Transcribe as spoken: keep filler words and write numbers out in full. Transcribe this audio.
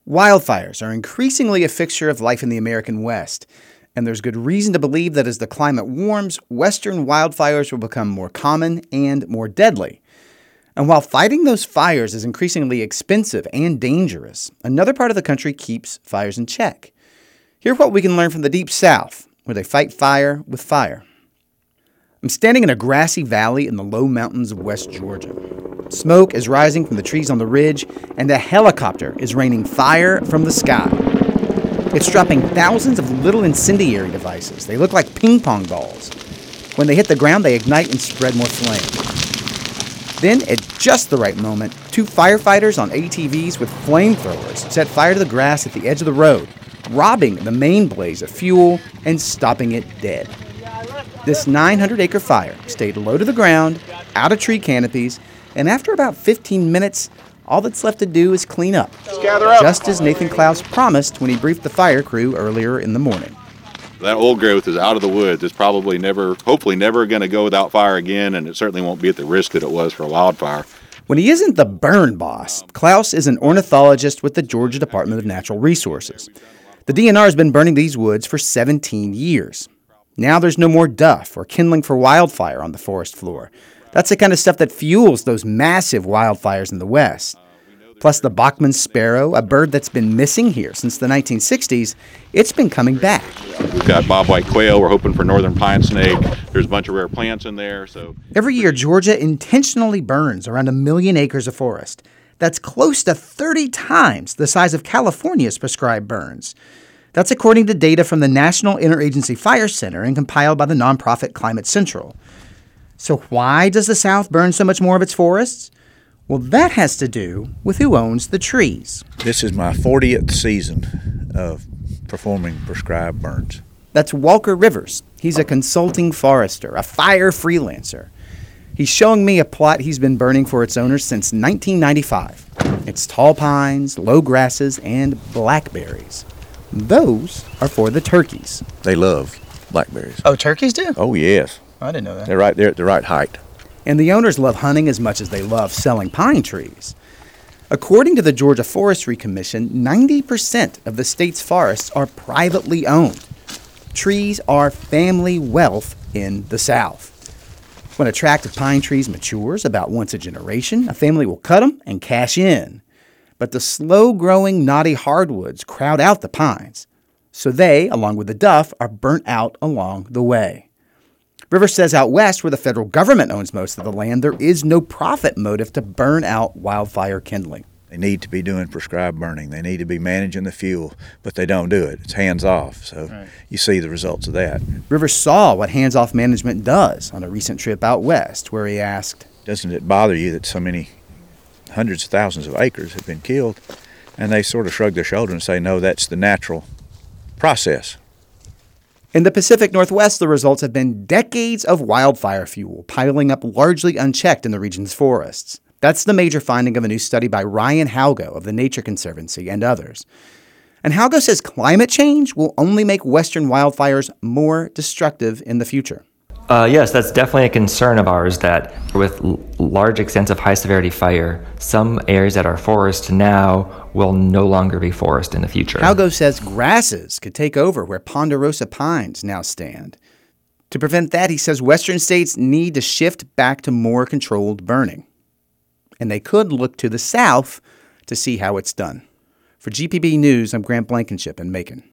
Wildfires are increasingly a fixture of life in the American West, and there's good reason to believe that as the climate warms, western wildfires will become more common and more deadly. And while fighting those fires is increasingly expensive and dangerous, another part of the country keeps fires in check. Here's what we can learn from the Deep South, where they fight fire with fire. I'm standing in a grassy valley in the low mountains of West Georgia. Smoke is rising from the trees on the ridge, and a helicopter is raining fire from the sky. It's dropping thousands of little incendiary devices. They look like ping pong balls. When they hit the ground, they ignite and spread more flame. Then, at just the right moment, two firefighters on A T Vs with flamethrowers set fire to the grass at the edge of the road, robbing the main blaze of fuel and stopping it dead. This nine hundred acre fire stayed low to the ground, out of tree canopies, and after about fifteen minutes, all that's left to do is clean up, just as Nathan Klaus promised when he briefed the fire crew earlier in the morning. That old growth is out of the woods. It's probably never, hopefully never going to go without fire again, and it certainly won't be at the risk that it was for a wildfire. When he isn't the burn boss, Klaus is an ornithologist with the Georgia Department of Natural Resources. The D N R has been burning these woods for seventeen years. Now there's no more duff or kindling for wildfire on the forest floor. That's the kind of stuff that fuels those massive wildfires in the West. Plus the Bachman sparrow, a bird that's been missing here since the nineteen sixties, it's been coming back. We've got bobwhite quail. We're hoping for northern pine snake. There's a bunch of rare plants in there. So every year, Georgia intentionally burns around a million acres of forest. That's close to thirty times the size of California's prescribed burns. That's according to data from the National Interagency Fire Center and compiled by the nonprofit Climate Central. So why does the South burn so much more of its forests? Well, that has to do with who owns the trees. This is my fortieth season of performing prescribed burns. That's Walker Rivers. He's a consulting forester, a fire freelancer. He's showing me a plot he's been burning for its owners since nineteen ninety-five. It's tall pines, low grasses, and blackberries. Those are for the turkeys. They love blackberries. Oh, turkeys do? Oh, yes. I didn't know that. They're right there at the right height. And the owners love hunting as much as they love selling pine trees. According to the Georgia Forestry Commission, ninety percent of the state's forests are privately owned. Trees are family wealth in the South. When a tract of pine trees matures about once a generation, a family will cut them and cash in. But the slow-growing knotty hardwoods crowd out the pines. So they, along with the duff, are burnt out along the way. Rivers says out west, where the federal government owns most of the land, there is no profit motive to burn out wildfire kindling. They need to be doing prescribed burning. They need to be managing the fuel, but they don't do it. It's hands-off, so right. You see the results of that. Rivers saw what hands-off management does on a recent trip out west, where he asked, doesn't it bother you that so many hundreds of thousands of acres have been killed? And they sort of shrug their shoulder and say, no, that's the natural process. In the Pacific Northwest, the results have been decades of wildfire fuel piling up largely unchecked in the region's forests. That's the major finding of a new study by Ryan Halgo of the Nature Conservancy and others. And Halgo says climate change will only make western wildfires more destructive in the future. Uh, yes, that's definitely a concern of ours, that with l- large extents of high-severity fire, some areas that are forest now will no longer be forest in the future. Halgo says grasses could take over where ponderosa pines now stand. To prevent that, he says western states need to shift back to more controlled burning. And they could look to the South to see how it's done. For G P B News, I'm Grant Blankenship in Macon.